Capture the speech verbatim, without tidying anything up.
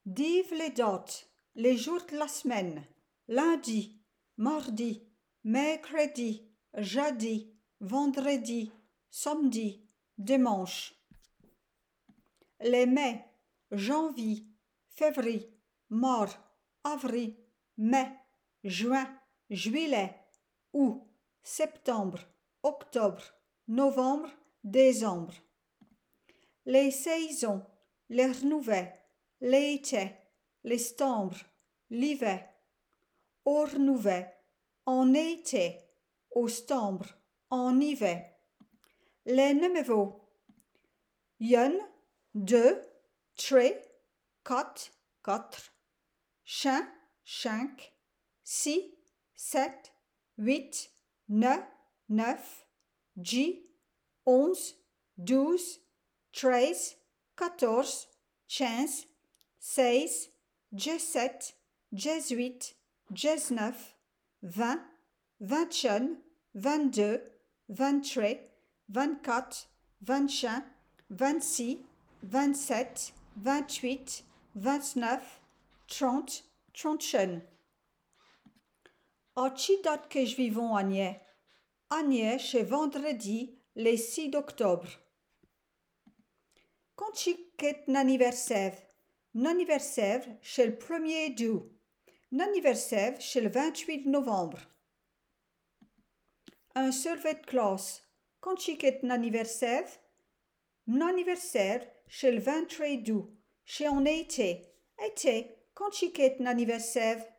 Dive les dates, les jours de la semaine. Lundi, mardi, mercredi, jeudi, vendredi, samedi, dimanche. Les mois, janvier, février, mars, avril, mai, juin, juillet, août, septembre, octobre, novembre, décembre. Les saisons, les renouvelés, l'été, les septembre, l'hiver, au renouvelé, en été, au septembre, en hiver. Les numéros un, deux, trois, quatre, quatre, cinq, cinq, six, sept, huit, neuf, neuf, dix, onze, douze, treize, quatorze, quinze, seize, dix-sept, dix-huit, dix-neuf, vingt, vingt et un, vingt-deux, vingt-trois, vingt-quatre, vingt-cinq, vingt-six, vingt-sept, vingt-huit, vingt-neuf, trente, trente et un. À qui date que je vivons Agnès? Agnès, c'est vendredi, le six d'octobre. Quand tu quittes l'anniversaire? L'anniversaire, c'est le premier d'août. L'anniversaire, c'est le vingt-huit novembre. Un survêt de classe. Quand tu quittes l'anniversaire? L'anniversaire, c'est le vingt-trois d'août. C'est en été. Été, quand tu quittes l'anniversaire?